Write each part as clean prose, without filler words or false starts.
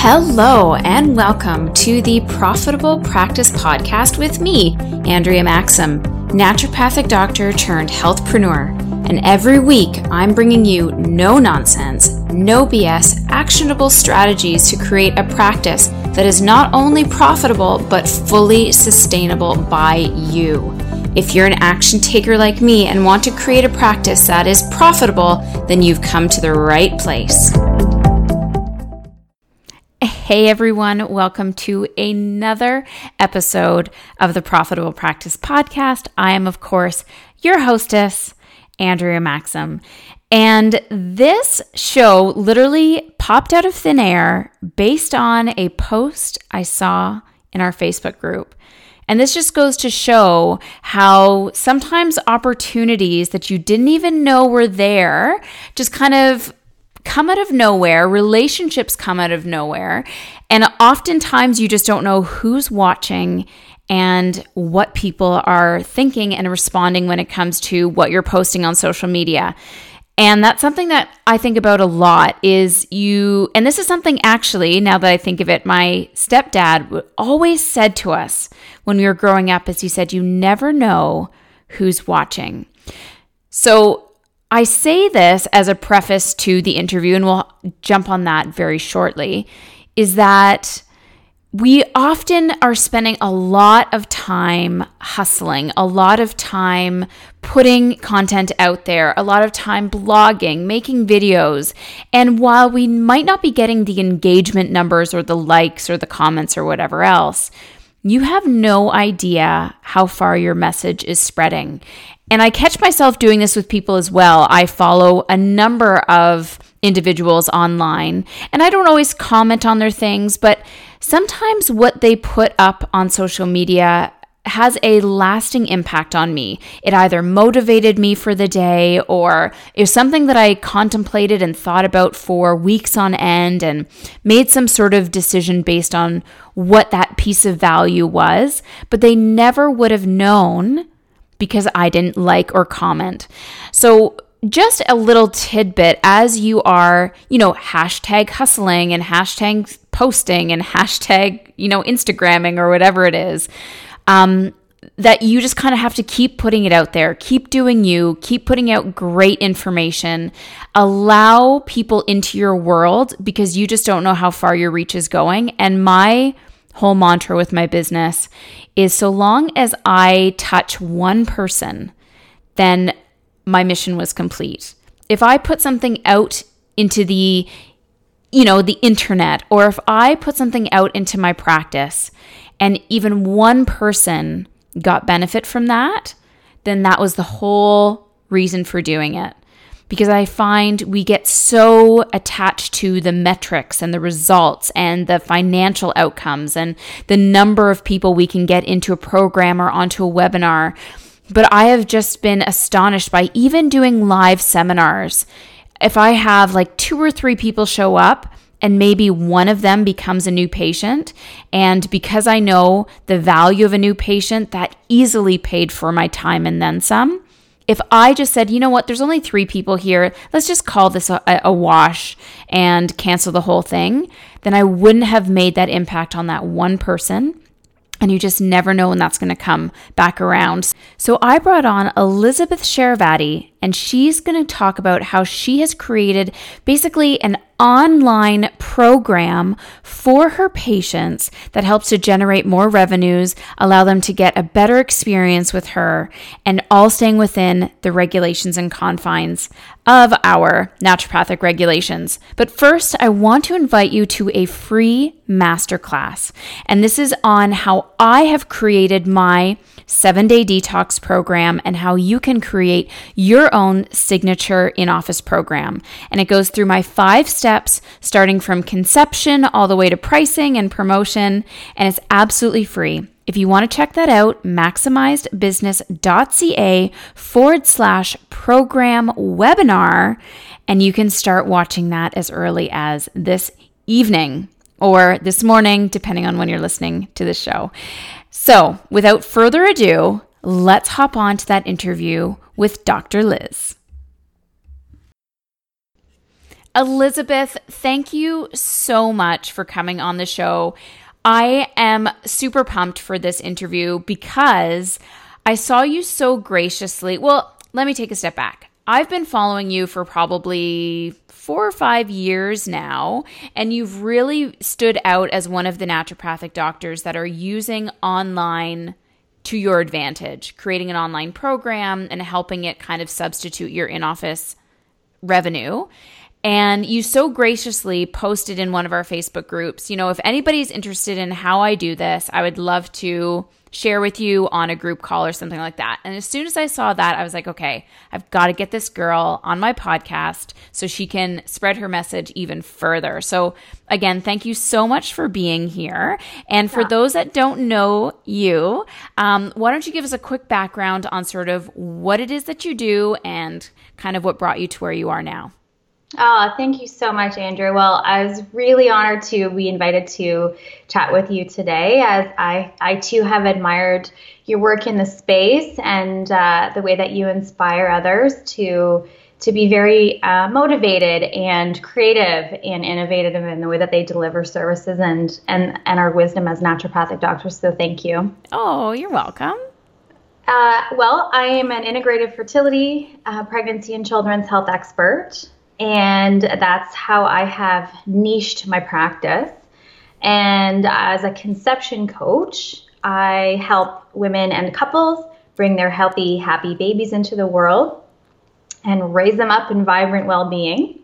Hello and welcome to the Profitable Practice Podcast with me, Andrea Maxim, naturopathic doctor turned healthpreneur. And every week I'm bringing you no nonsense, no BS, actionable strategies to create a practice that is not only profitable but fully sustainable by you. If you're an action taker like me and want to create a practice that is profitable, then you've come to the right place. Hey everyone, welcome to another episode of the Profitable Practice Podcast. I am, of course, your hostess, Andrea Maxim. And this show literally popped out of thin air based on a post I saw in our Facebook group. And this just goes to show how sometimes opportunities that you didn't even know were there just kind of come out of nowhere, relationships come out of nowhere, and oftentimes you just don't know who's watching and what people are thinking and responding when it comes to what you're posting on social media. And that's something that I think about a lot is and this is something actually, now that I think of it, my stepdad always said to us when we were growing up, is he said, you never know who's watching. So I say this as a preface to the interview, and we'll jump on that very shortly, is that we often are spending a lot of time hustling, a lot of time putting content out there, a lot of time blogging, making videos. And while we might not be getting the engagement numbers or the likes or the comments or whatever else, you have no idea how far your message is spreading. And I catch myself doing this with people as well. I follow a number of individuals online, and I don't always comment on their things, but sometimes what they put up on social media has a lasting impact on me. It either motivated me for the day, or it was something that I contemplated and thought about for weeks on end and made some sort of decision based on what that piece of value was, but they never would have known because I didn't like or comment. So just a little tidbit as you are, hashtag hustling and hashtag posting and hashtag, Instagramming or whatever it is, that you just kind of have to keep putting it out there, keep doing you, keep putting out great information, allow people into your world because you just don't know how far your reach is going. And my whole mantra with my business is so long as I touch one person, then my mission was complete. If I put something out into the internet, or if I put something out into my practice and even one person got benefit from that, then that was the whole reason for doing it. Because I find we get so attached to the metrics and the results and the financial outcomes and the number of people we can get into a program or onto a webinar. But I have just been astonished by even doing live seminars. If I have like 2 or 3 people show up and maybe one of them becomes a new patient, and because I know the value of a new patient, that easily paid for my time and then some. If I just said, you know what, there's only 3 people here, let's just call this a wash and cancel the whole thing, then I wouldn't have made that impact on that one person. And you just never know when that's going to come back around. So I brought on Elizabeth Sharavati, and she's going to talk about how she has created basically an online program for her patients that helps to generate more revenues, allow them to get a better experience with her, and all staying within the regulations and confines of our naturopathic regulations. But first, I want to invite you to a free masterclass. And this is on how I have created my 7-day detox program and how you can create your own signature in-office program. And it goes through my 5 steps, starting from conception all the way to pricing and promotion, and it's absolutely free. If you want to check that out, maximizedbusiness.ca/program webinar, and you can start watching that as early as this evening or this morning, depending on when you're listening to the show. So without further ado, let's hop on to that interview with Dr. Liz. Elizabeth, thank you so much for coming on the show. I am super pumped for this interview because I saw you so graciously. Well, let me take a step back. I've been following you for probably 4 or 5 years now, and you've really stood out as one of the naturopathic doctors that are using online to your advantage, creating an online program and helping it kind of substitute your in-office revenue. And you so graciously posted in one of our Facebook groups, if anybody's interested in how I do this, I would love to share with you on a group call or something like that. And as soon as I saw that, I was like, okay, I've got to get this girl on my podcast so she can spread her message even further. So again, thank you so much for being here. And for those that don't know you, why don't you give us a quick background on sort of what it is that you do and kind of what brought you to where you are now? Oh, thank you so much, Andrew. Well, I was really honored to be invited to chat with you today, as I too have admired your work in the space and the way that you inspire others to be very motivated and creative and innovative in the way that they deliver services and our wisdom as naturopathic doctors. So thank you. Oh, you're welcome. Well, I am an integrative fertility, pregnancy, and children's health expert. And that's how I have niched my practice. And as a conception coach, I help women and couples bring their healthy, happy babies into the world and raise them up in vibrant well-being.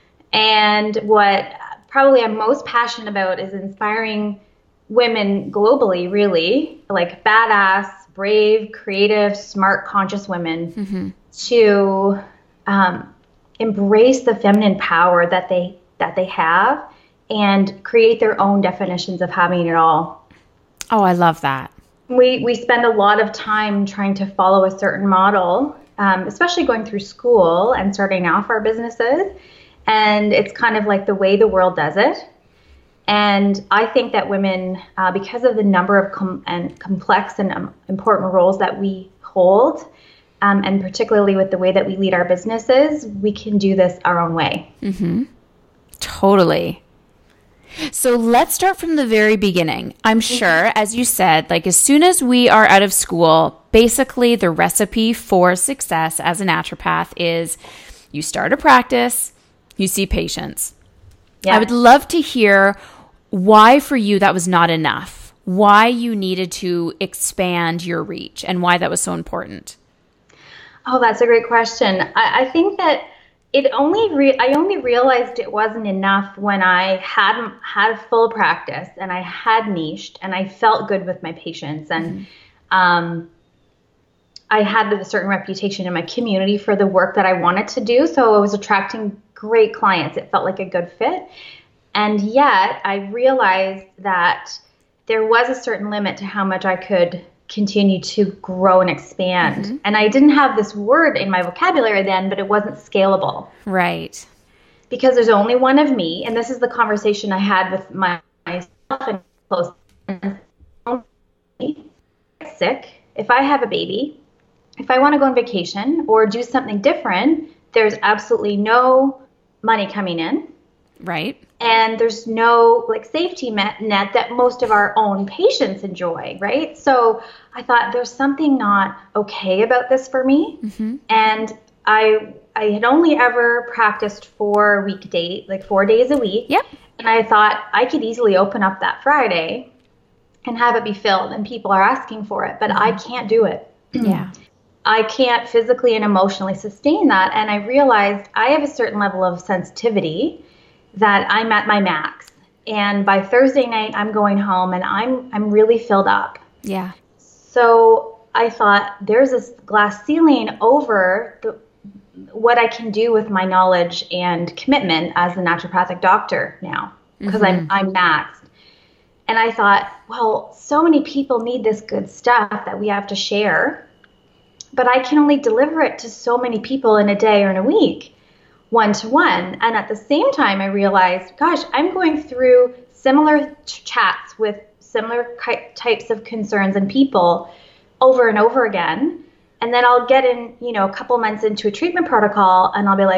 And what probably I'm most passionate about is inspiring women globally, really, like badass, brave, creative, smart, conscious women to embrace the feminine power that they have and create their own definitions of having it all. Oh, I love that. We spend a lot of time trying to follow a certain model, especially going through school and starting off our businesses. And it's kind of like the way the world does it. And I think that women, because of the number of complex and important roles that we hold, and particularly with the way that we lead our businesses, we can do this our own way. Mm-hmm. Totally. So let's start from the very beginning. I'm sure, as you said, like as soon as we are out of school, basically the recipe for success as a naturopath is you start a practice, you see patients. Yeah. I would love to hear why for you that was not enough, why you needed to expand your reach and why that was so important. Oh, that's a great question. I think that I only realized it wasn't enough when I had a full practice and I had niched and I felt good with my patients and I had a certain reputation in my community for the work that I wanted to do. So I was attracting great clients. It felt like a good fit. And yet I realized that there was a certain limit to how much I could continue to grow and expand. And I didn't have this word in my vocabulary then, but it wasn't scalable. Right. Because there's only one of me. And this is the conversation I had with myself and close friends. Sick. If I have a baby, if I want to go on vacation or do something different, there's absolutely no money coming in. Right. And there's no safety net that most of our own patients enjoy, right? So I thought there's something not okay about this for me. And I had only ever practiced 4 days a week. Yep. And I thought I could easily open up that Friday and have it be filled and people are asking for it, but I can't do it. Yeah. I can't physically and emotionally sustain that. And I realized I have a certain level of sensitivity that I'm at my max. And by Thursday night, I'm going home and I'm really filled up. Yeah. So I thought there's this glass ceiling over what I can do with my knowledge and commitment as a naturopathic doctor now, because I'm maxed. And I thought, well, so many people need this good stuff that we have to share, but I can only deliver it to so many people in a day or in a week. One-to-one. And at the same time, I realized, gosh, I'm going through similar chats with similar types of concerns and people over and over again. And then I'll get in, a couple months into a treatment protocol and I'll be like,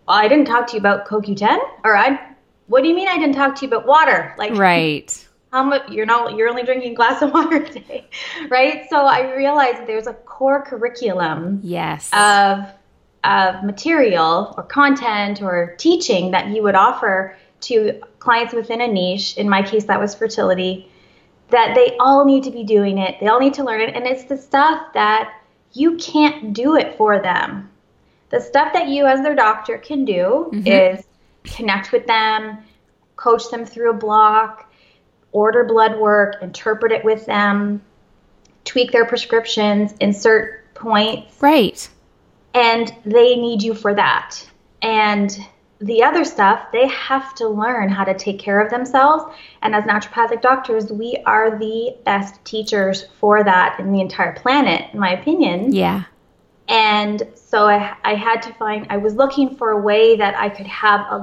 I didn't talk to you about CoQ10, what do you mean I didn't talk to you about water? Like, right. how much, you're only drinking a glass of water a day, right? So I realized there's a core curriculum yes. of material or content or teaching that you would offer to clients within a niche. In my case, that was fertility, that they all need to be doing it. They all need to learn it. And it's the stuff that you can't do it for them. The stuff that you as their doctor can do is connect with them, coach them through a block, order blood work, interpret it with them, tweak their prescriptions, insert points. Right. And they need you for that. And the other stuff, they have to learn how to take care of themselves. And as naturopathic doctors, we are the best teachers for that in the entire planet, in my opinion. Yeah. And so I had to I was looking for a way that I could have a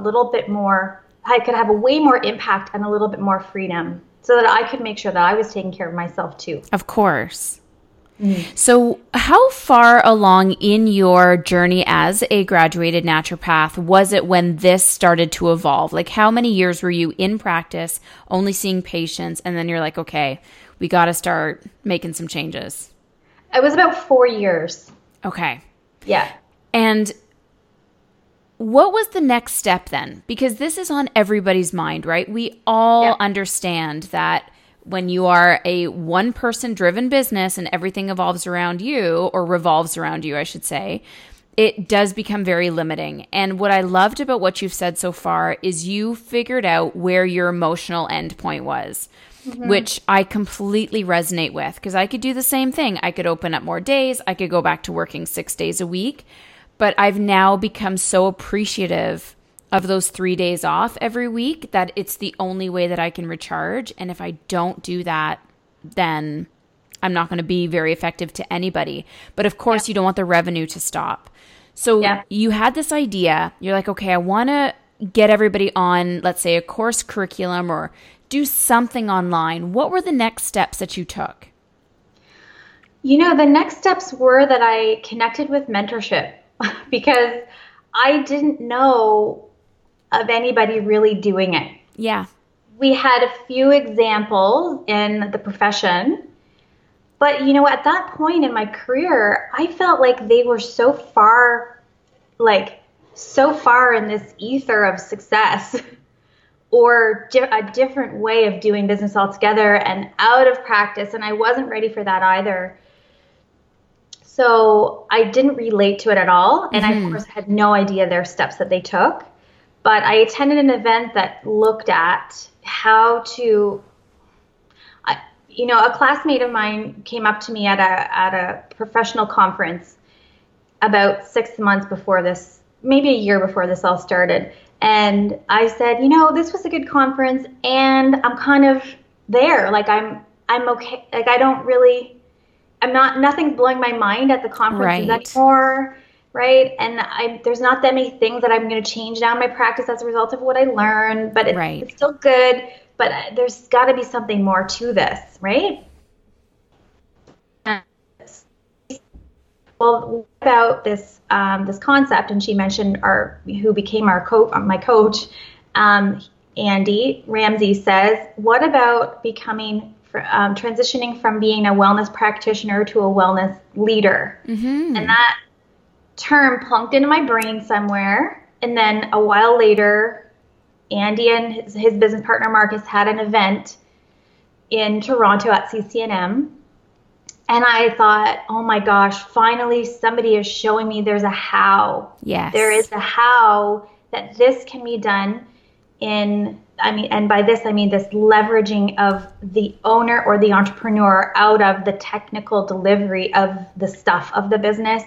way more impact and a little bit more freedom so that I could make sure that I was taking care of myself too. Of course. So how far along in your journey as a graduated naturopath was it when this started to evolve? Like, how many years were you in practice, only seeing patients, and then you're like, okay, we got to start making some changes? It was about 4 years. Okay. Yeah. And what was the next step then? Because this is on everybody's mind, right? We all understand that when you are a one-person driven business and everything evolves around you, or revolves around you, I should say, it does become very limiting. And what I loved about what you've said so far is you figured out where your emotional endpoint was, which I completely resonate with, because I could do the same thing. I could open up more days. I could go back to working 6 days a week. But I've now become so appreciative of those 3 days off every week that it's the only way that I can recharge. And if I don't do that, then I'm not going to be very effective to anybody. But of course, you don't want the revenue to stop. So you had this idea. You're like, okay, I want to get everybody on, let's say, a course curriculum or do something online. What were the next steps that you took? The next steps were that I connected with mentorship because I didn't know of anybody really doing it. Yeah. We had a few examples in the profession, but at that point in my career, I felt like they were so far in this ether of success or a different way of doing business altogether and out of practice. And I wasn't ready for that either. So I didn't relate to it at all. And I, of course, had no idea their steps that they took. But I attended an event that looked at how to, a classmate of mine came up to me at a professional conference about 6 months before this, maybe a year before this all started. And I said, this was a good conference and I'm kind of there. Like I'm okay. Like nothing's blowing my mind at the conferences anymore. Right. And there's not that many things that I'm going to change now in my practice as a result of what I learned, but it's still good. But there's got to be something more to this. Right. Well, what about this concept? And she mentioned who became my coach, Andy Ramsey says, what about transitioning from being a wellness practitioner to a wellness leader? And that term plunked into my brain somewhere. And then a while later, Andy and his business partner, Marcus, had an event in Toronto at CCNM. And I thought, oh my gosh, finally somebody is showing me there's a how. Yes. There is a how that this can be done and by this, I mean this leveraging of the owner or the entrepreneur out of the technical delivery of the stuff of the business.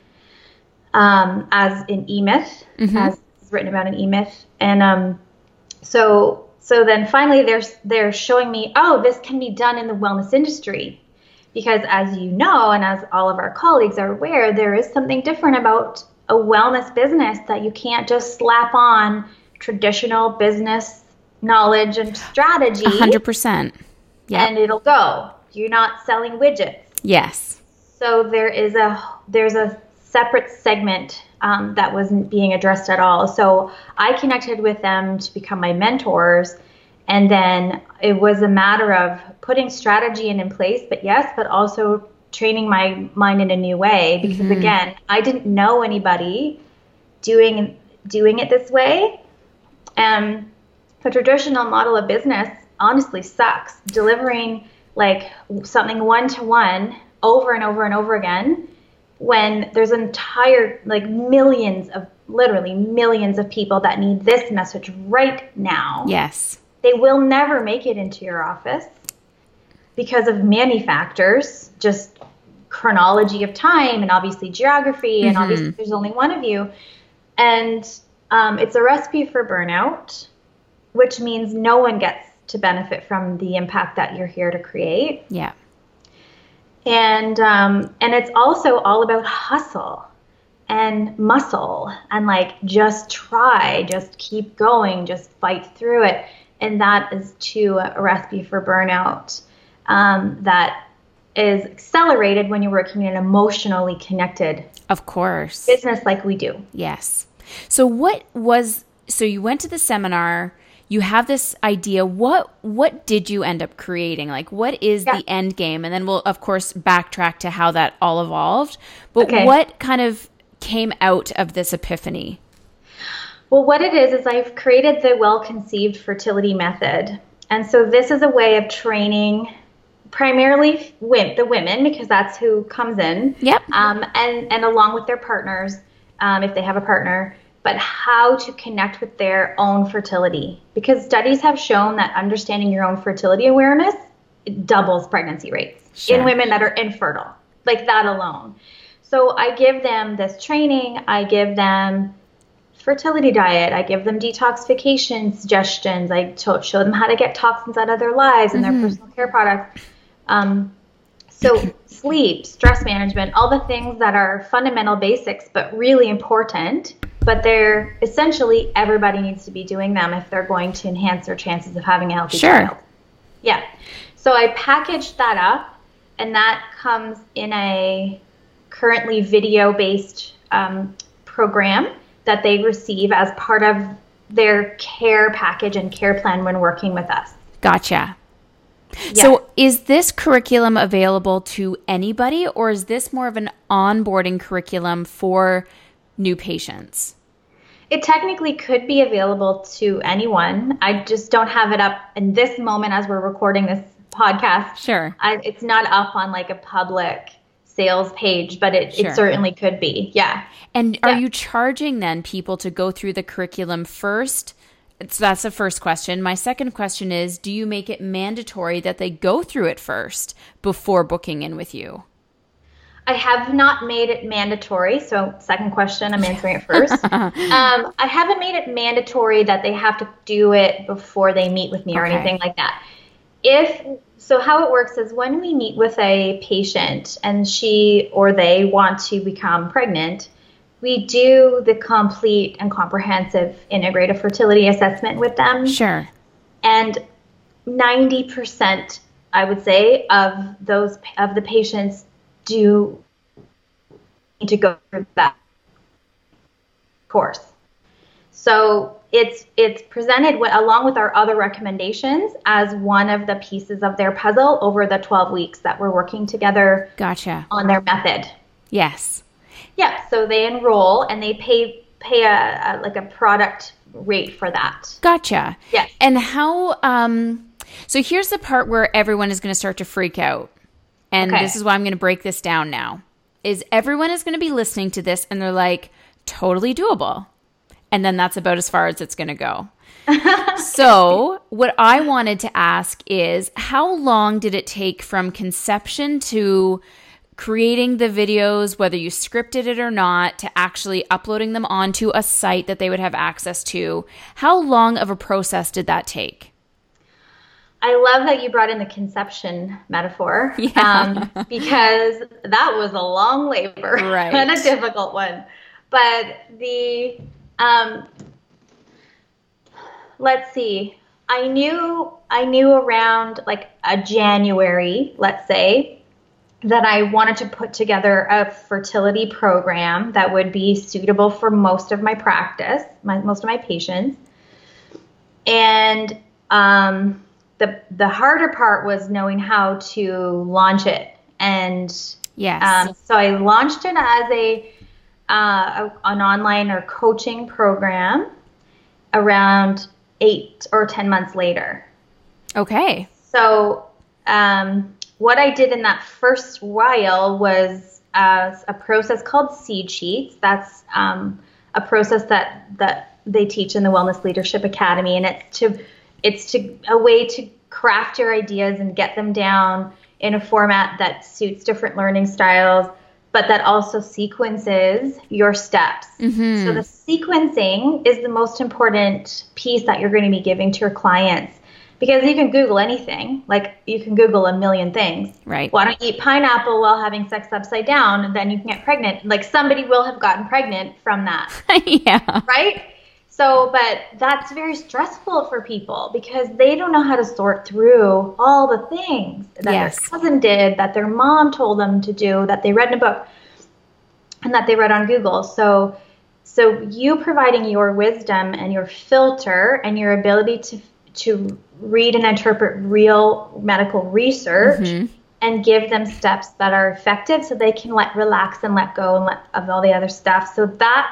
As in E-Myth, as it's written about in E-Myth. And so then finally they're showing me, oh, this can be done in the wellness industry. Because as you know, and as all of our colleagues are aware, there is something different about a wellness business that you can't just slap on traditional business knowledge and strategy. 100%. Yeah. And it'll go. You're not selling widgets. Yes. So there's a separate segment that wasn't being addressed at all. So I connected with them to become my mentors. And then it was a matter of putting strategy in place, but also training my mind in a new way. Because again, I didn't know anybody doing it this way. The traditional model of business honestly sucks. Delivering like something one-to-one over and over and over again, when there's entire, like literally millions of people that need this message right now. Yes. They will never make it into your office because of many factors, just chronology of time and obviously geography, and obviously there's only one of you. And it's a recipe for burnout, which means no one gets to benefit from the impact that you're here to create. Yeah. And it's also all about hustle and muscle and like just try, just keep going, just fight through it. And that is to a recipe for burnout that is accelerated when you're working in an emotionally connected, of course, business like we do. Yes. So you went to the seminar, you have this idea. What did you end up creating? Like, what is the end game? And then we'll, of course, backtrack to how that all evolved. But what kind of came out of this epiphany? Well, what it is I've created the Well-Conceived Fertility Method. And so this is a way of training primarily the women, because that's who comes in. Yep. And along with their partners, if they have a partner, but how to connect with their own fertility. Because studies have shown that understanding your own fertility awareness, it doubles pregnancy rates in women that are infertile, like that alone. So I give them this training. I give them fertility diet. I give them detoxification suggestions. I show them how to get toxins out of their lives and their personal care products. So sleep, stress management, all the things that are fundamental basics, but really important. But they're essentially, everybody needs to be doing them if they're going to enhance their chances of having a healthy child. Yeah. So I packaged that up, and that comes in a currently video-based program that they receive as part of their care package and care plan when working with us. Gotcha. Yes. So is this curriculum available to anybody, or is this more of an onboarding curriculum for new patients? It technically could be available to anyone. I just don't have it up in this moment as we're recording this podcast. Sure. It's not up on like a public sales page, but it certainly could be. Yeah. And are you charging then people to go through the curriculum first? So that's the first question. My second question is, do you make it mandatory that they go through it first before booking in with you? I have not made it mandatory. So second question, I'm answering it first. I haven't made it mandatory that they have to do it before they meet with me or anything like that. So how it works is when we meet with a patient and she or they want to become pregnant, we do the complete and comprehensive integrative fertility assessment with them. Sure. And 90%, I would say, of the patients do need to go through that course. So it's presented along with our other recommendations as one of the pieces of their puzzle over the 12 weeks that we're working together. Gotcha. On their method. Yes. Yeah. So they enroll and they pay a product rate for that. Gotcha. Yes. And how? So here's the part where everyone is going to start to freak out, and this is why I'm going to break this down now. Is everyone is going to be listening to this and they're like, totally doable. And then that's about as far as it's going to go. So what I wanted to ask is, how long did it take from conception to creating the videos, whether you scripted it or not, to actually uploading them onto a site that they would have access to? How long of a process did that take? I love that you brought in the conception metaphor, because that was a long labor and a difficult one. But let's see, I knew around like a January, let's say, that I wanted to put together a fertility program that would be suitable for most of my practice, most of my patients. And the harder part was knowing how to launch it. And yes. So I launched it as an online or coaching program around 8 or 10 months later. Okay. So what I did in that first while was a process called Seed Sheets. That's a process that they teach in the Wellness Leadership Academy, and it's a way to craft your ideas and get them down in a format that suits different learning styles, but that also sequences your steps. Mm-hmm. So the sequencing is the most important piece that you're going to be giving to your clients, because you can Google anything. Like, you can Google a million things. Right. Why don't you eat pineapple while having sex upside down, and then you can get pregnant? Like, somebody will have gotten pregnant from that. Yeah. Right? So, but that's very stressful for people because they don't know how to sort through all the things that their cousin did, that their mom told them to do, that they read in a book, and that they read on Google. So you providing your wisdom and your filter and your ability to read and interpret real medical research, mm-hmm. and give them steps that are effective so they can relax and let go of all the other stuff. So that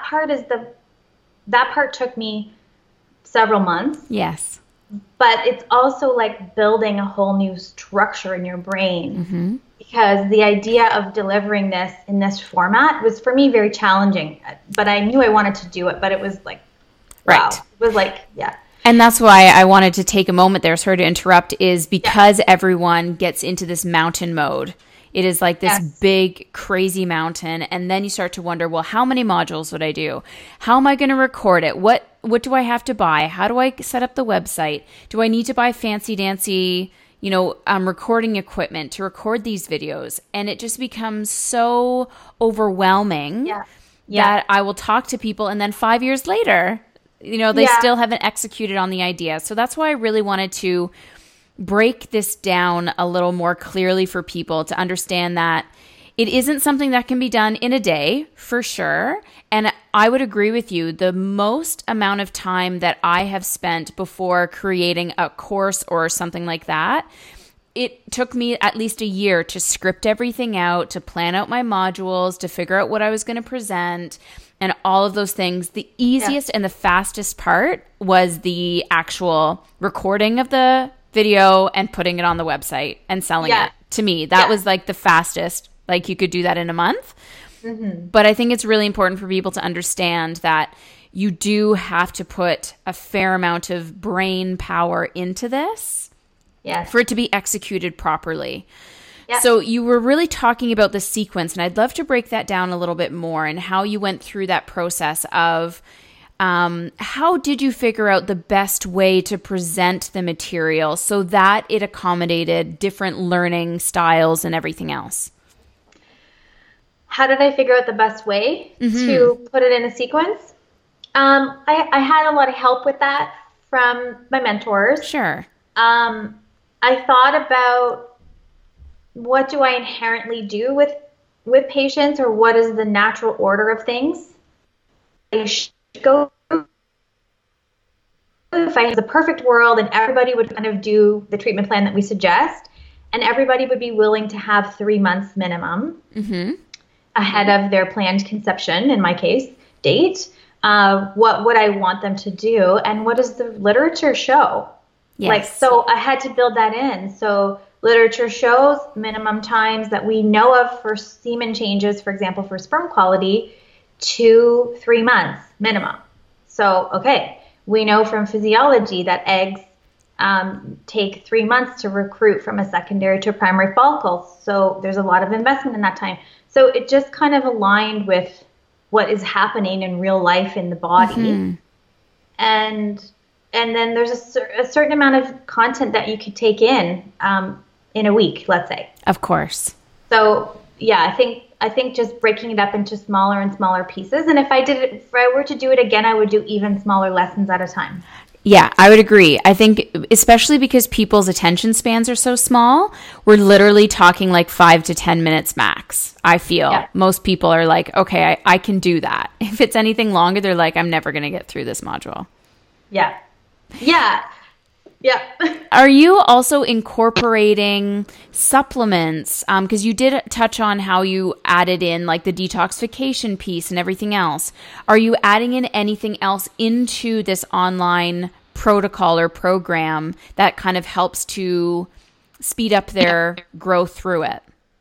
part took me several months. Yes. But it's also like building a whole new structure in your brain, mm-hmm. because the idea of delivering this in this format was, for me, very challenging. But I knew I wanted to do it, but it was like, wow. Right. It was like, yeah. And that's why I wanted to take a moment there, sorry to interrupt, is because everyone gets into this mountain mode. It is like this big, crazy mountain. And then you start to wonder, well, how many modules would I do? How am I going to record it? What do I have to buy? How do I set up the website? Do I need to buy fancy dancy, recording equipment to record these videos? And it just becomes so overwhelming that I will talk to people, and then 5 years later, they still haven't executed on the idea. So that's why I really wanted to break this down a little more clearly for people to understand that it isn't something that can be done in a day, for sure. And I would agree with you. The most amount of time that I have spent before creating a course or something like that, it took me at least a year to script everything out, to plan out my modules, to figure out what I was going to present, and all of those things. The easiest and the fastest part was the actual recording of the video and putting it on the website and selling it. To me, that was like the fastest. Like, you could do that in a month. Mm-hmm. But I think it's really important for people to understand that you do have to put a fair amount of brain power into this for it to be executed properly. Yep. So you were really talking about the sequence, and I'd love to break that down a little bit more and how you went through that process of how did you figure out the best way to present the material so that it accommodated different learning styles and everything else? How did I figure out the best way to put it in a sequence? I had a lot of help with that from my mentors. Sure. I thought about, what do I inherently do with patients, or what is the natural order of things I should go through? If I had the perfect world and everybody would kind of do the treatment plan that we suggest, and everybody would be willing to have 3 months minimum ahead of their planned conception, in my case, date, what would I want them to do, and what does the literature show? Yes. So I had to build that in. So literature shows minimum times that we know of for semen changes, for example, for sperm quality, 2-3 months minimum. So, okay, we know from physiology that eggs take 3 months to recruit from a secondary to a primary follicle. So there's a lot of investment in that time. So it just kind of aligned with what is happening in real life in the body. Mm-hmm. And then there's a certain amount of content that you could take in a week, let's say. Of course. So yeah, I think just breaking it up into smaller and smaller pieces. And if I were to do it again, I would do even smaller lessons at a time. Yeah, I would agree. I think especially because people's attention spans are so small, we're literally talking like 5 to 10 minutes max. I feel most people are like, okay, I can do that. If it's anything longer, they're like, I'm never going to get through this module. Yeah. Yeah. Yeah. Are you also incorporating supplements? Because you did touch on how you added in like the detoxification piece and everything else. Are you adding in anything else into this online protocol or program that kind of helps to speed up their growth through it?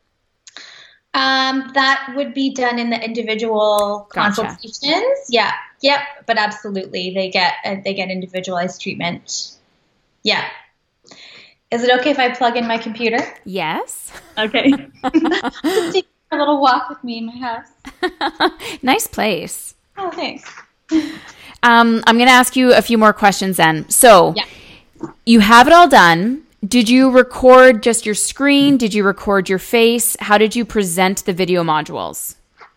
That would be done in the individual consultations. Yeah. Yep. But absolutely, they get individualized treatment. Yeah. Is it okay if I plug in my computer? Yes. Okay. Just take a little walk with me in my house. Nice place. Oh, thanks. I'm going to ask you a few more questions then. So you have it all done. Did you record just your screen? Did you record your face? How did you present the video modules?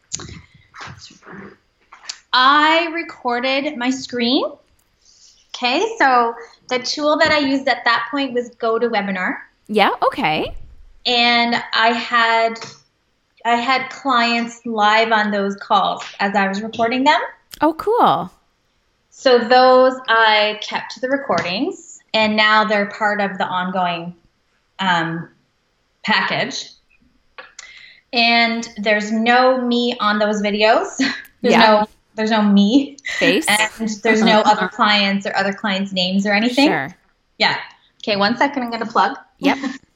I recorded my screen. Okay, so the tool that I used at that point was GoToWebinar. Yeah, okay. And I had clients live on those calls as I was recording them. Oh, cool. So those I kept the recordings, and now they're part of the ongoing package. And there's no me on those videos. There's no me face, and there's no other clients or other clients' names or anything. Sure. Yeah. Okay. 1 second. I'm gonna plug. Yep.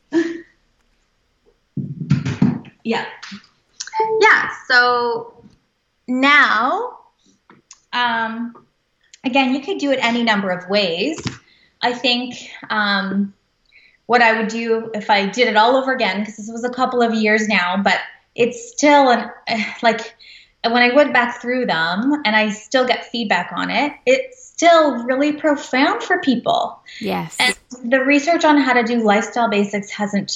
Yeah. Yeah. So now, again, you could do it any number of ways. I think what I would do if I did it all over again, because this was a couple of years now, but it's still when I went back through them and I still get feedback on it, it's still really profound for people. Yes. And the research on how to do lifestyle basics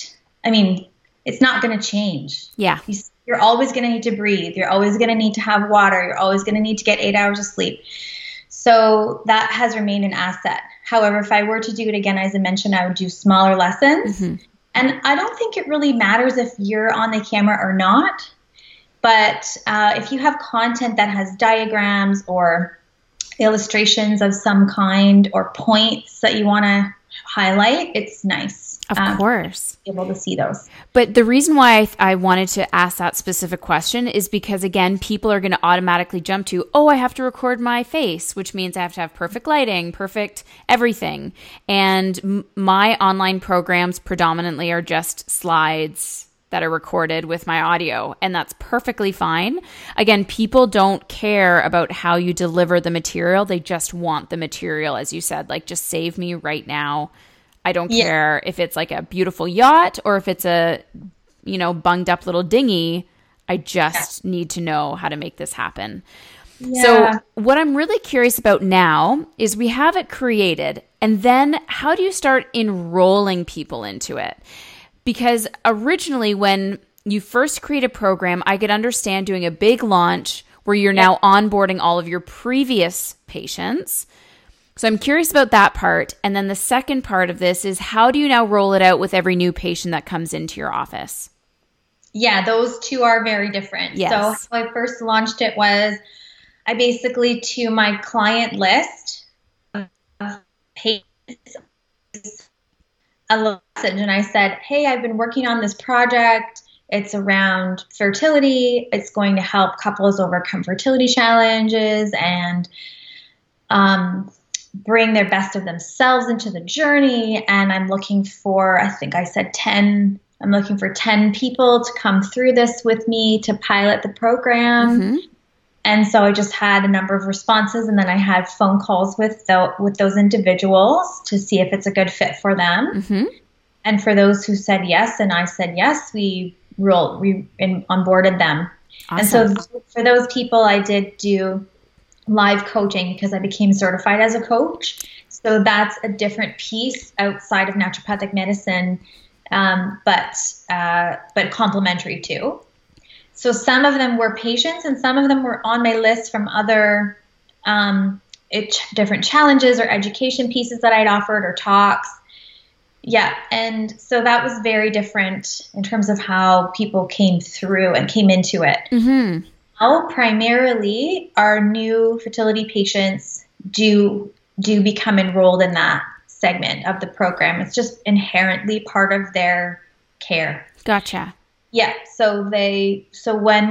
it's not going to change. Yeah. You're always going to need to breathe. You're always going to need to have water. You're always going to need to get 8 hours of sleep. So that has remained an asset. However, if I were to do it again, as I mentioned, I would do smaller lessons. Mm-hmm. And I don't think it really matters if you're on the camera or not. But if you have content that has diagrams or illustrations of some kind or points that you want to highlight, it's nice. Of course. To be able to see those. But the reason why I wanted to ask that specific question is because, again, people are going to automatically jump to, I have to record my face, which means I have to have perfect lighting, perfect everything. And my online programs predominantly are just slides that are recorded with my audio, and that's perfectly fine. Again, people don't care about how you deliver the material. They just want the material, as you said, like just save me right now. I don't care if it's like a beautiful yacht or if it's a, bunged up little dinghy. I just need to know how to make this happen. Yeah. So what I'm really curious about now is we have it created, and then how do you start enrolling people into it? Because originally when you first create a program, I could understand doing a big launch where you're now onboarding all of your previous patients. So I'm curious about that part. And then the second part of this is, how do you now roll it out with every new patient that comes into your office? Yeah, those two are very different. Yes. So how I first launched it was I basically, to my client list of patients, a message, and I said, hey, I've been working on this project. It's around fertility. It's going to help couples overcome fertility challenges and bring their best of themselves into the journey. And I'm looking for, I think I said 10. I'm looking for 10 people to come through this with me to pilot the program. Mm-hmm. And so I just had a number of responses, and then I had phone calls with those individuals to see if it's a good fit for them. Mm-hmm. And for those who said yes, and I said yes, we onboarded them. Awesome. And so for those people, I did do live coaching because I became certified as a coach. So that's a different piece outside of naturopathic medicine, but complementary too. So some of them were patients, and some of them were on my list from other different challenges or education pieces that I'd offered or talks. Yeah. And so that was very different in terms of how people came through and came into it. Mm-hmm. Now, primarily, our new fertility patients do become enrolled in that segment of the program. It's just inherently part of their care. Gotcha. Yeah. So when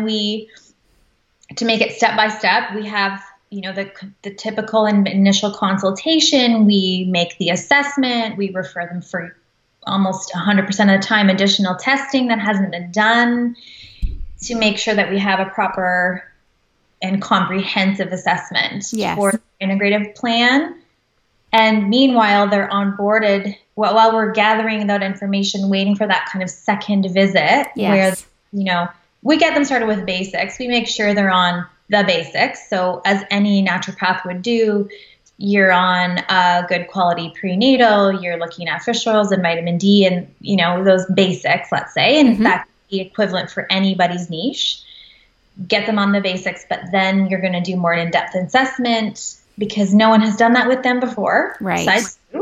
to make it step by step, we have, the typical initial consultation. We make the assessment. We refer them for almost 100% of the time additional testing that hasn't been done to make sure that we have a proper and comprehensive assessment for the integrative plan. And meanwhile, they're onboarded while we're gathering that information, waiting for that kind of second visit where, we get them started with basics. We make sure they're on the basics. So as any naturopath would do, you're on a good quality prenatal, you're looking at fish oils and vitamin D and, those basics, let's say, and that's the equivalent for anybody's niche. Get them on the basics, but then you're going to do more in-depth assessment because no one has done that with them before. Right.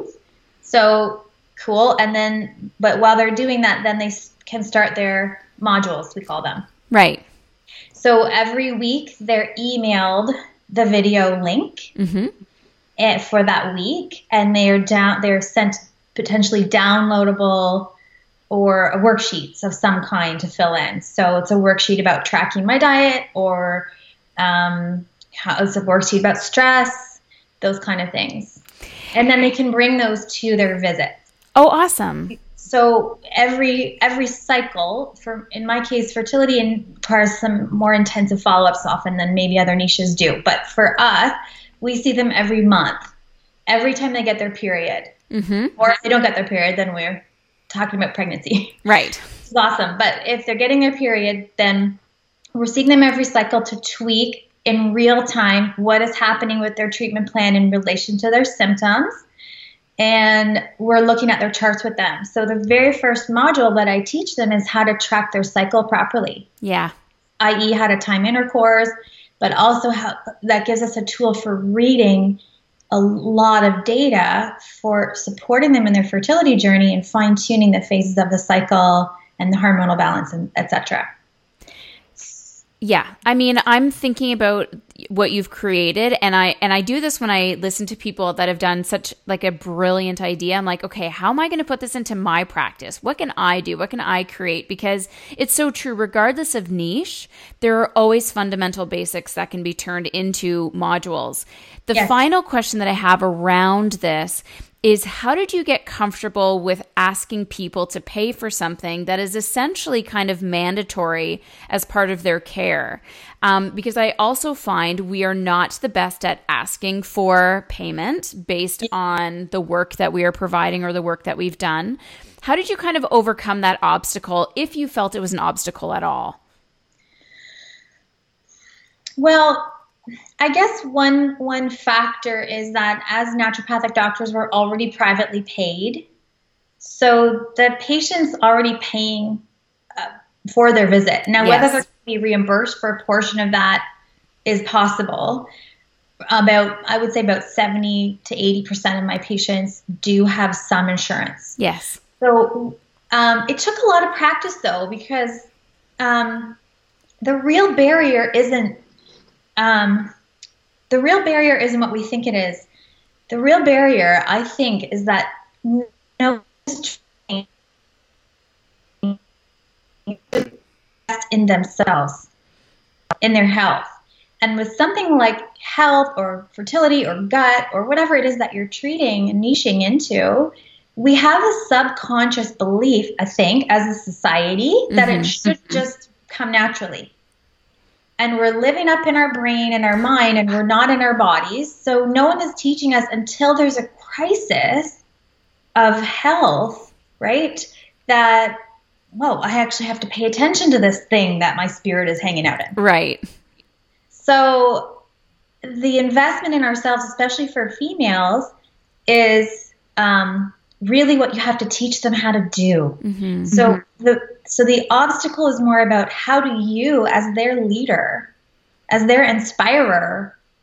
So cool. And then, but while they're doing that, then they can start their modules, we call them. Right. So every week they're emailed the video link for that week, and they're sent potentially downloadable or worksheets of some kind to fill in. So it's a worksheet about tracking my diet, or it's a worksheet about stress, those kind of things. And then they can bring those to their visit. Oh, awesome. So every cycle, in my case, fertility requires some more intensive follow-ups often than maybe other niches do. But for us, we see them every month, every time they get their period. Or if they don't get their period, then we're talking about pregnancy. Right. It's awesome. But if they're getting their period, then we're seeing them every cycle to tweak in real time what is happening with their treatment plan in relation to their symptoms. And we're looking at their charts with them. So the very first module that I teach them is how to track their cycle properly. Yeah. i.e. how to time intercourse, but also how that gives us a tool for reading a lot of data for supporting them in their fertility journey and fine-tuning the phases of the cycle and the hormonal balance, and et cetera. Yeah. I mean, I'm thinking about what you've created, and I do this when I listen to people that have done such like a brilliant idea. I'm like, okay, how am I going to put this into my practice? What can I do? What can I create? Because it's so true. Regardless of niche, there are always fundamental basics that can be turned into modules. The final question that I have around this is, how did you get comfortable with asking people to pay for something that is essentially kind of mandatory as part of their care? Because I also find we are not the best at asking for payment based on the work that we are providing or the work that we've done. How did you kind of overcome that obstacle, if you felt it was an obstacle at all? Well, I guess one factor is that as naturopathic doctors, we're already privately paid. So the patient's already paying for their visit. Now, whether they're going to be reimbursed for a portion of that is possible. I would say about 70 to 80% of my patients do have some insurance. Yes. So it took a lot of practice, though, because the real barrier isn't what we think it is. The real barrier, I think, is that no one's in themselves, in their health. And with something like health or fertility or gut or whatever it is that you're treating and niching into, we have a subconscious belief, I think, as a society, that it should just come naturally. And we're living up in our brain and our mind, and we're not in our bodies. So no one is teaching us until there's a crisis of health, right? That, whoa, I actually have to pay attention to this thing that my spirit is hanging out in. Right. So the investment in ourselves, especially for females, is really what you have to teach them how to do. So the obstacle is more about, how do you, as their leader, as their inspirer,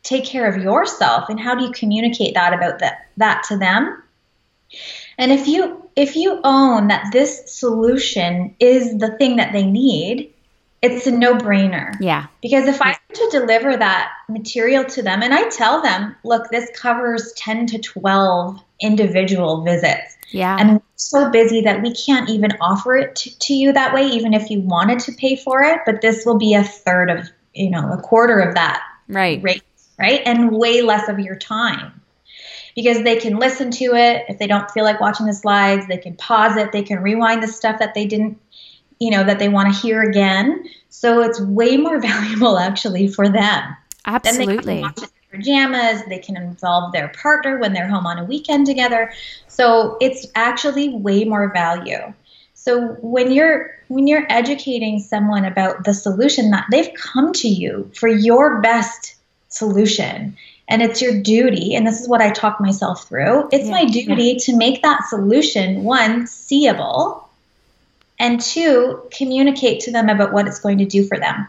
take care of yourself, and how do you communicate that to them? And if you own that this solution is the thing that they need, it's a no-brainer. Yeah. Because if I were to deliver that material to them and I tell them, look, this covers 10 to 12 individual visits. Yeah. And we're so busy that we can't even offer it to you that way, even if you wanted to pay for it. But this will be a third of, a quarter of that rate, right? And way less of your time. Because they can listen to it. If they don't feel like watching the slides, they can pause it. They can rewind the stuff that they didn't, that they want to hear again. So it's way more valuable actually for them. Absolutely. Then they can watch it in pajamas. They can involve their partner when they're home on a weekend together. So it's actually way more value. So when you're educating someone about the solution, that they've come to you for your best solution, and it's your duty, and this is what I talk myself through, it's my duty to make that solution, one, seeable, and two, communicate to them about what it's going to do for them.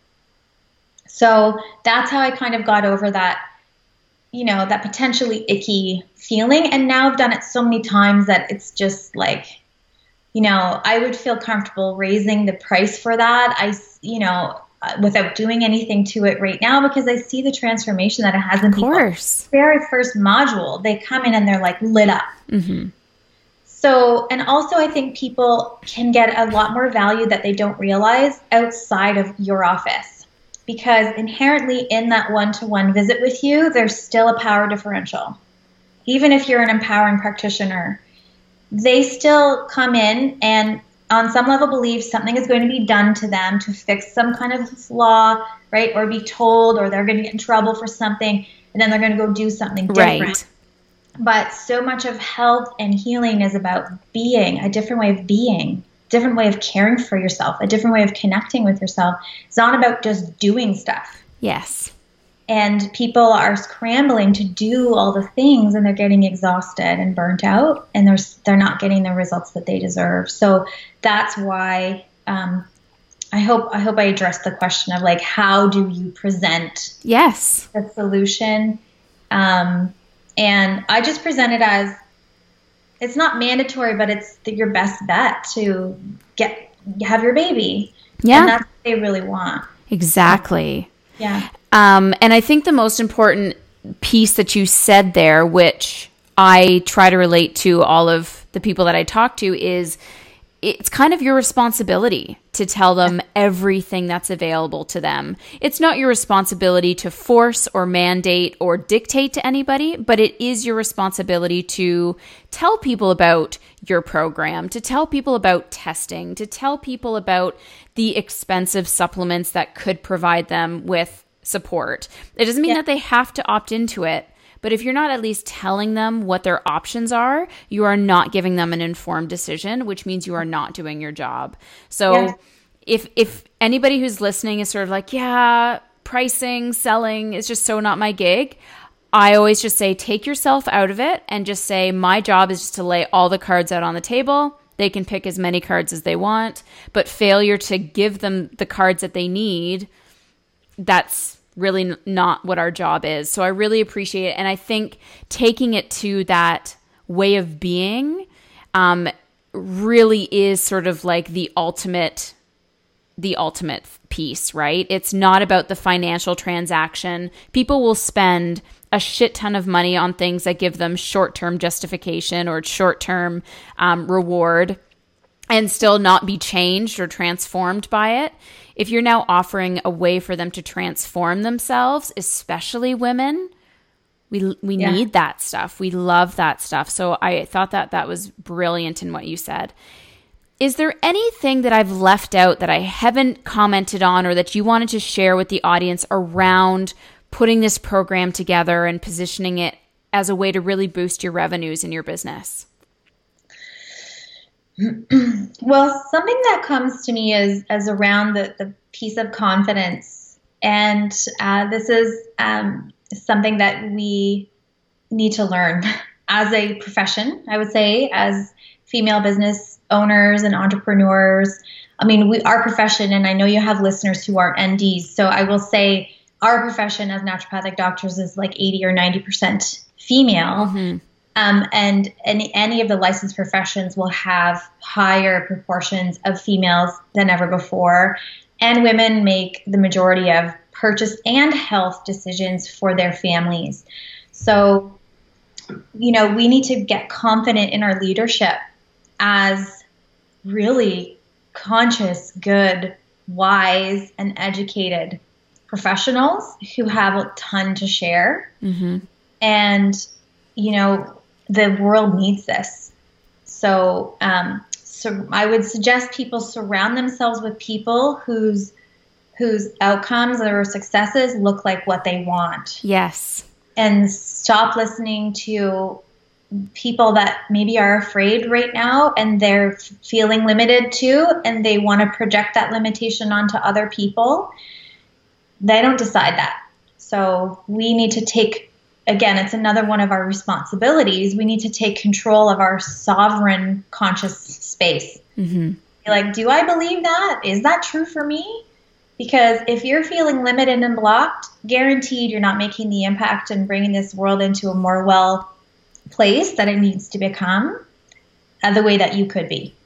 So that's how I kind of got over that, that potentially icky feeling. And now I've done it so many times that it's just like, I would feel comfortable raising the price for that. Without doing anything to it right now, because I see the transformation that it has in people. Of course. Very first module, they come in and they're like lit up. Mm-hmm. So, and also I think people can get a lot more value that they don't realize outside of your office, because inherently in that one-to-one visit with you, there's still a power differential. Even if you're an empowering practitioner, they still come in and on some level believe something is going to be done to them to fix some kind of flaw, right? Or be told, or they're going to get in trouble for something, and then they're going to go do something different. Right. But so much of health and healing is about being, a different way of being, different way of caring for yourself, a different way of connecting with yourself. It's not about just doing stuff. Yes. And people are scrambling to do all the things, and they're getting exhausted and burnt out, and they're not getting the results that they deserve. So that's why I hope I addressed the question of like, how do you present the solution? And I just present it as, it's not mandatory, but it's your best bet to have your baby. Yeah. And that's what they really want. Exactly. Yeah. And I think the most important piece that you said there, which I try to relate to all of the people that I talk to, is it's kind of your responsibility to tell them everything that's available to them. It's not your responsibility to force or mandate or dictate to anybody, but it is your responsibility to tell people about your program, to tell people about testing, to tell people about the expensive supplements that could provide them with support. It doesn't mean that they have to opt into it, but if you're not at least telling them what their options are, you are not giving them an informed decision, which means you are not doing your job. So if anybody who's listening is sort of like, pricing, selling is just so not my gig, I always just say, take yourself out of it and just say, my job is just to lay all the cards out on the table. They can pick as many cards as they want, but failure to give them the cards that they need, that's really not what our job is. So I really appreciate it. And I think taking it to that way of being really is sort of like the ultimate piece, right? It's not about the financial transaction. People will spend a shit ton of money on things that give them short-term justification or short-term reward and still not be changed or transformed by it. If you're now offering a way for them to transform themselves, especially women, we need that stuff. We love that stuff. So I thought that was brilliant in what you said. Is there anything that I've left out that I haven't commented on or that you wanted to share with the audience around putting this program together and positioning it as a way to really boost your revenues in your business? Well, something that comes to me is as around the piece of confidence. And this is something that we need to learn as a profession, I would say, as female business owners and entrepreneurs. I mean, our profession, and I know you have listeners who aren't NDs, so I will say our profession as naturopathic doctors is like 80 or 90% female. Mm-hmm. And any of the licensed professions will have higher proportions of females than ever before. And women make the majority of purchase and health decisions for their families. So, we need to get confident in our leadership as really conscious, good, wise, and educated professionals who have a ton to share. Mm-hmm. And, the world needs this. So, so I would suggest people surround themselves with people whose outcomes or successes look like what they want. Yes. And stop listening to people that maybe are afraid right now and they're feeling limited too, and they want to project that limitation onto other people. They don't decide that. So we need to take, again, it's another one of our responsibilities. We need to take control of our sovereign conscious space. Mm-hmm. Like, do I believe that? Is that true for me? Because if you're feeling limited and blocked, guaranteed you're not making the impact and bringing this world into a more well place that it needs to become the way that you could be.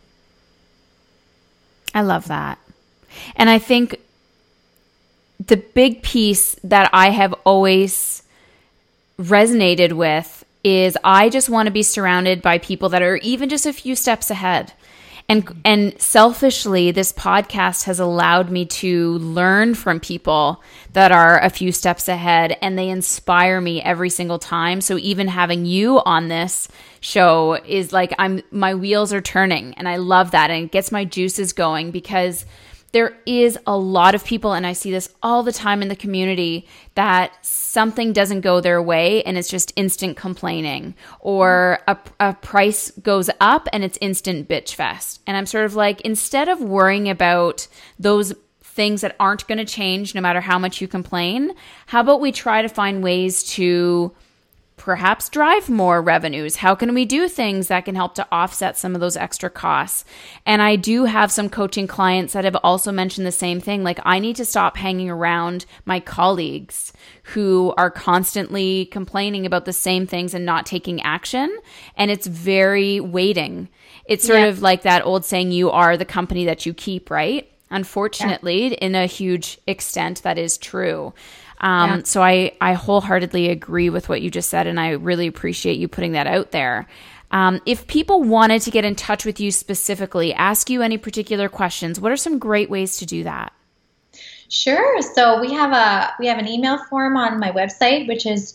I love that. And I think the big piece that I have always resonated with is I just want to be surrounded by people that are even just a few steps ahead. And selfishly, this podcast has allowed me to learn from people that are a few steps ahead, and they inspire me every single time. So even having you on this show is like my wheels are turning, and I love that, and it gets my juices going, because there is a lot of people, and I see this all the time in the community, that something doesn't go their way and it's just instant complaining, or a price goes up and it's instant bitch fest. And I'm sort of like, instead of worrying about those things that aren't going to change no matter how much you complain, how about we try to find ways to perhaps drive more revenues? How can we do things that can help to offset some of those extra costs? And I do have some coaching clients that have also mentioned the same thing. Like, I need to stop hanging around my colleagues who are constantly complaining about the same things and not taking action. And it's very weighting. It's sort of like that old saying, you are the company that you keep, right? Unfortunately, in a huge extent, that is true. So I wholeheartedly agree with what you just said, and I really appreciate you putting that out there. If people wanted to get in touch with you specifically, ask you any particular questions, what are some great ways to do that? Sure. So we have an email form on my website, which is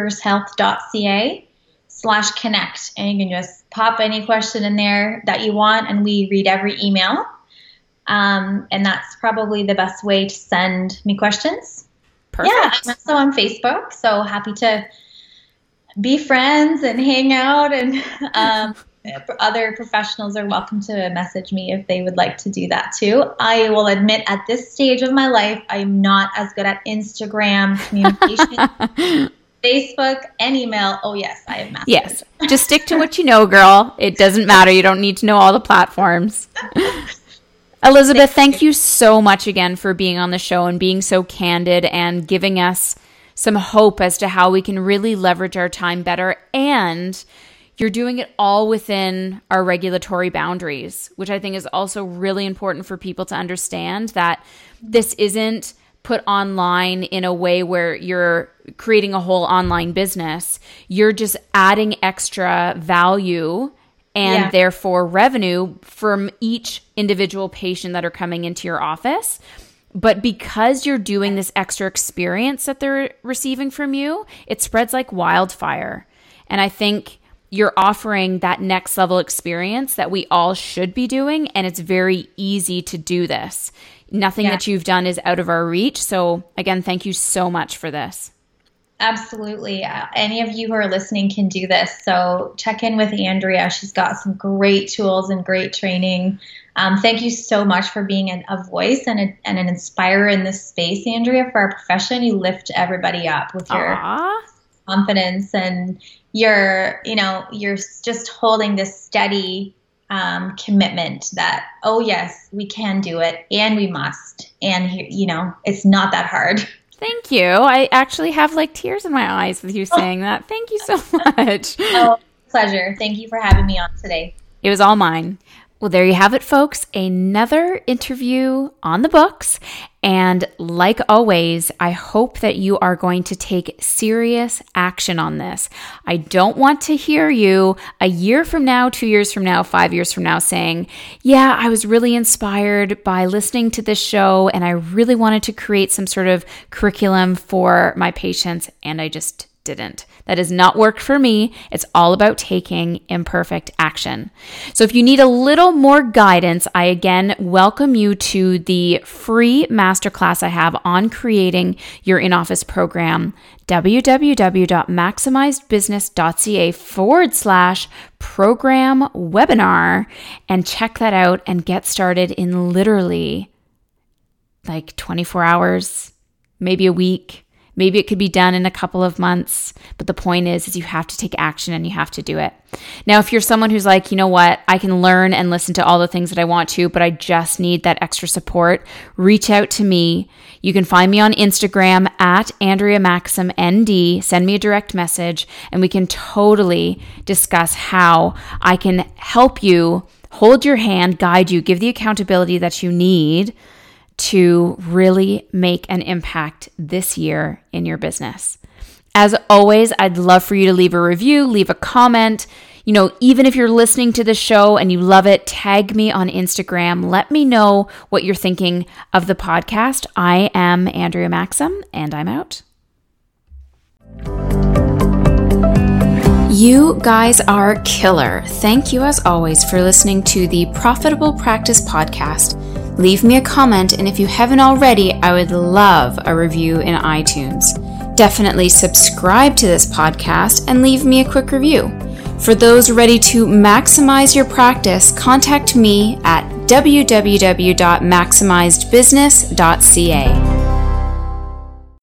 tworivershealth.ca/connect. And you can just pop any question in there that you want, and we read every email. And that's probably the best way to send me questions. Perfect. Yeah, I'm also on Facebook, so happy to be friends and hang out, and other professionals are welcome to message me if they would like to do that too. I will admit, at this stage of my life, I'm not as good at Instagram communication. Facebook and email. Oh yes, I have mastered. Yes, just stick to what you know, girl. It doesn't matter. You don't need to know all the platforms. Elizabeth, thank you so much again for being on the show and being so candid and giving us some hope as to how we can really leverage our time better. And you're doing it all within our regulatory boundaries, which I think is also really important for people to understand, that this isn't put online in a way where you're creating a whole online business. You're just adding extra value and therefore revenue from each individual patient that are coming into your office. But because you're doing this extra experience that they're receiving from you, it spreads like wildfire. And I think you're offering that next level experience that we all should be doing. And it's very easy to do this. Nothing that you've done is out of our reach. So again, thank you so much for this. Absolutely. Any of you who are listening can do this. So check in with Andrea. She's got some great tools and great training. Thank you so much for being a voice and an inspirer in this space, Andrea, for our profession. You lift everybody up with your confidence, and you're just holding this steady commitment that, oh yes, we can do it, and we must. And it's not that hard. Thank you. I actually have like tears in my eyes with you saying that. Thank you so much. Oh, pleasure. Thank you for having me on today. It was all mine. Well, there you have it, folks. Another interview on the books. And like always, I hope that you are going to take serious action on this. I don't want to hear you a year from now, 2 years from now, 5 years from now saying, yeah, I was really inspired by listening to this show and I really wanted to create some sort of curriculum for my patients and I just didn't. That has not worked for me. It's all about taking imperfect action. So if you need a little more guidance, I again welcome you to the free masterclass I have on creating your in-office program, www.maximizedbusiness.ca/program webinar, and check that out and get started in literally like 24 hours, maybe a week. Maybe it could be done in a couple of months, but the point is you have to take action and you have to do it. Now, if you're someone who's like, you know what, I can learn and listen to all the things that I want to, but I just need that extra support, reach out to me. You can find me on Instagram at AndreaMaximND. Send me a direct message and we can totally discuss how I can help you, hold your hand, guide you, give the accountability that you need to really make an impact this year in your business. As always, I'd love for you to leave a review, leave a comment. You know, even if you're listening to the show and you love it, tag me on Instagram. Let me know what you're thinking of the podcast. I am Andrea Maxim, and I'm out. You guys are killer. Thank you as always for listening to the Profitable Practice Podcast. Leave me a comment, and if you haven't already, I would love a review in iTunes. Definitely subscribe to this podcast and leave me a quick review. For those ready to maximize your practice, contact me at www.maximizedbusiness.ca.